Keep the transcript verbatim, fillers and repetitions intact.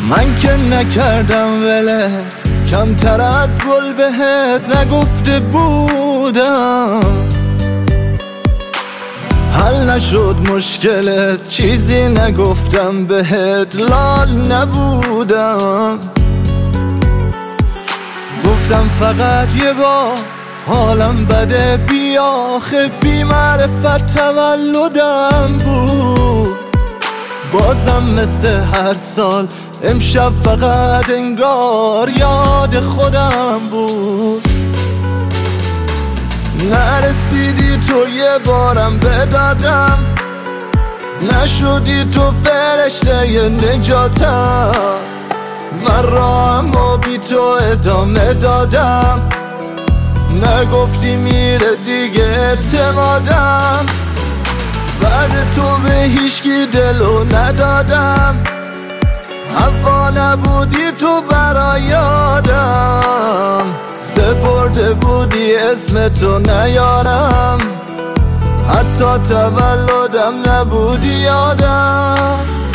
من که نکردم ولت، کمتر از گل بهت نگفته بودم. حل نشد مشکلت، چیزی نگفتم بهت، لال نبودم. گفتم فقط یه بار حالم بده بیا، آخه بی معرفت تولدم بود. بازم مثل هر سال امشب فقط انگار یاد خودم بود. نرسیدی تو یه بارم بدادم، نشدی تو فرشته ی نجاتم. من راهمو بی تو ادامه دادم، نگفتی میره دیگه اعتمادم. بعد تو به هیچکی دلو ندادم، هوا نبودی تو برا یادم. سپرده بودی اسم تو نیارم، حتی تولدم نبودی یادم.